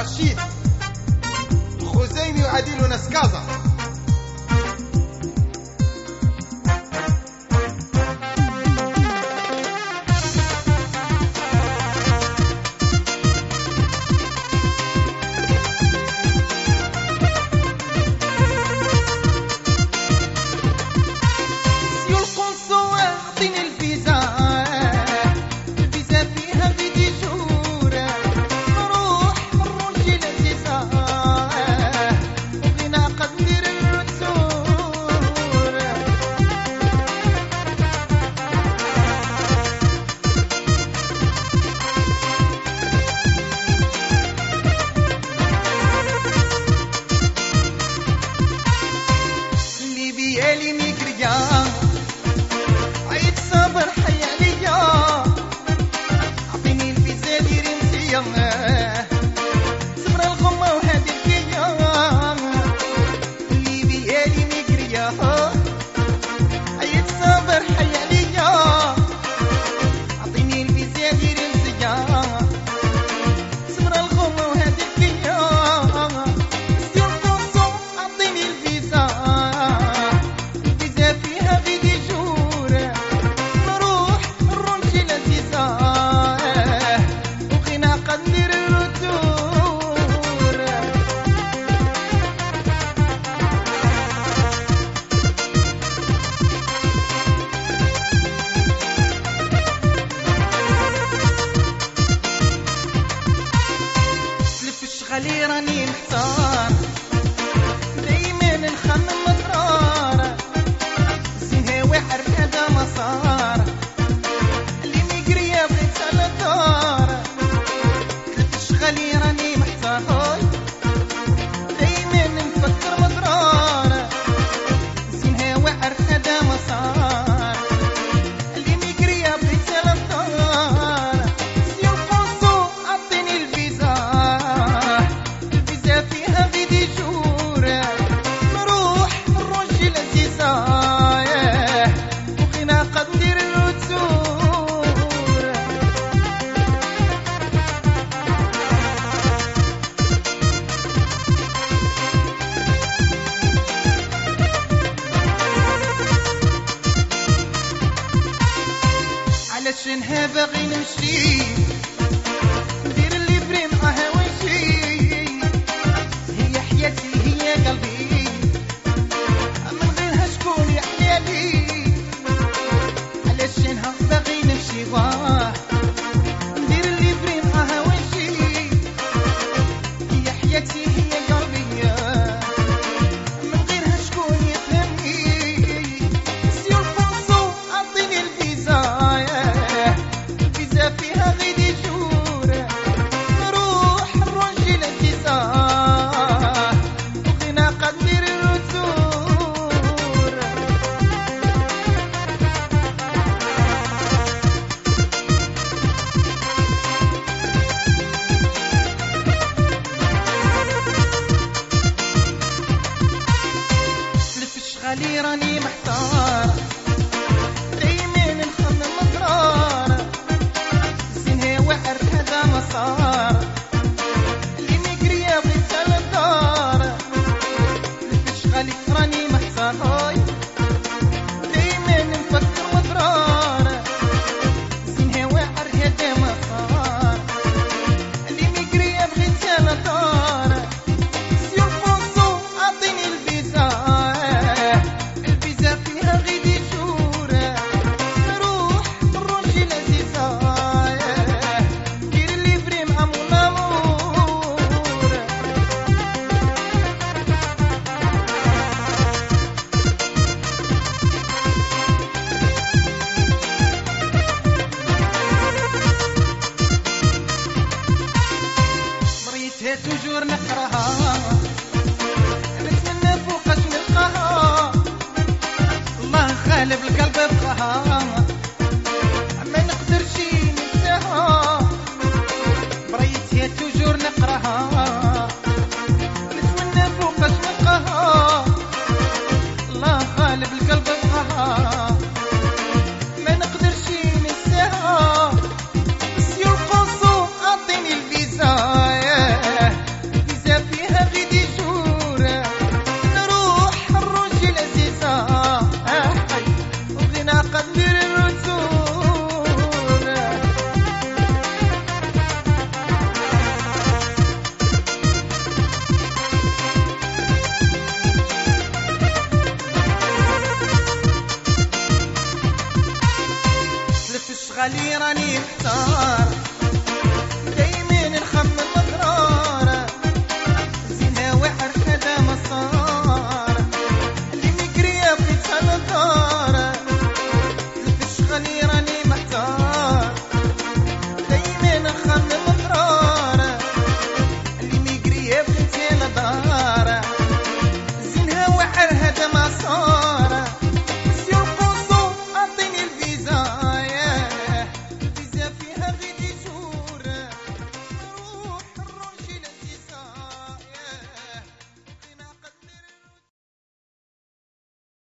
رشيد خزيمي وعديل ونسكازة. خلي راني محتار دايما نخمم مطرار زين واعر هذا مسار اللي ميقريا بغيت على الدار كلفش خلي راني محتار دايما نفكر مطرار زين واعر هذا مسار اللي ميقريا بغيت على الدار سير فونسو عطيني الفيزا فيها غيدي جورة نروح نروجي لذيذة وغينا قد ندير الوتور علشانها باغي نمشي ندير اللي بري معاها ونمشي هي قلبي من غيرها شكون يحيا لي علشانها باغي نمشي واه ندير اللي بري معاها ونمشي هي حياتي هي قلبي من غيرها شكون يفهمني سير فونسو عطيني الفيزا الفيزا فيها غيدي جورة نروح نروجي لذيذة خلي راني محتار دايما نخمم مطرار زين واعر هذا مسار اللي ميقريا بغيت على الدار كلفش خلي راني محتار دايما نفكر مطرار زين واعر هذا مسار اللي ميقريا بغيت على الدار سير فونسو عطيني الفيزا توجور نقراها نتمنى فوقاش نلقاها الله غالب القلب بقاها ما نقدر اشغالي راني محتار.